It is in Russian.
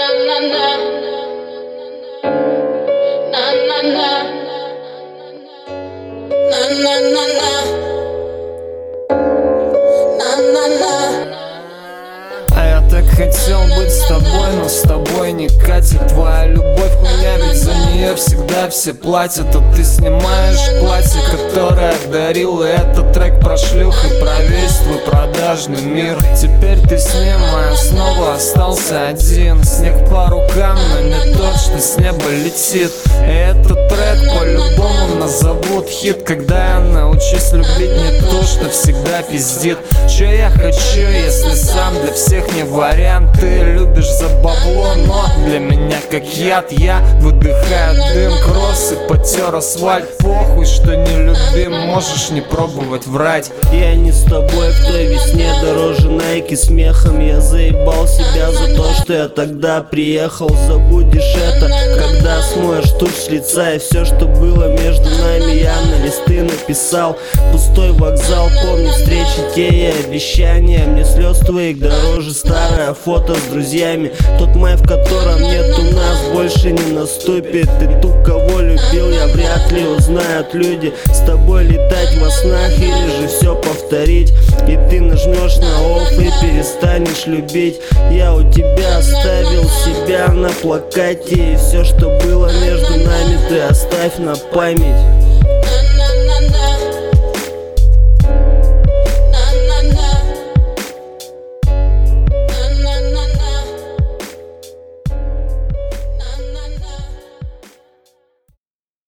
А я так хотел быть с тобой, но с тобой не катит. Твоя любовь меня, ведь за нее всегда все платят. А ты снимаешь платье, которое дарил. И этот трек про шлюх и про весь твой продажный мир. Теперь ты с ним, а я снова остался один. Снег по рукам, но не тот, что с неба летит. И этот трек по-любому назовут хит. Когда я научусь любить не то, что всегда пиздит. Че я хочу, если сам для всех не вариант. Ты любишь за бабло, но для меня как яд. Я выдыхаю дым, кросс и потер асфальт. Похуй, что не любим, можешь не пробовать врать. Я не с тобой в той весне, дороже найки смехом. Я заебал себя за то, что я тогда приехал. Забудешь это, когда смоешь тушь с лица. И все, что было между нами, я на листы написал. Пустой вокзал, помню встречи те и обещания. Мне слез твоих дороже старое фото с друзьями. Тот май, в котором нету нас, больше не наступит. И ту, кого любил, я вряд ли узнают люди. С тобой летать во снах или же все повторить. И ты нажмешь на офф и перестанешь любить. Я у тебя оставил себя на плакате. И все, что было между нами, ты оставь на память.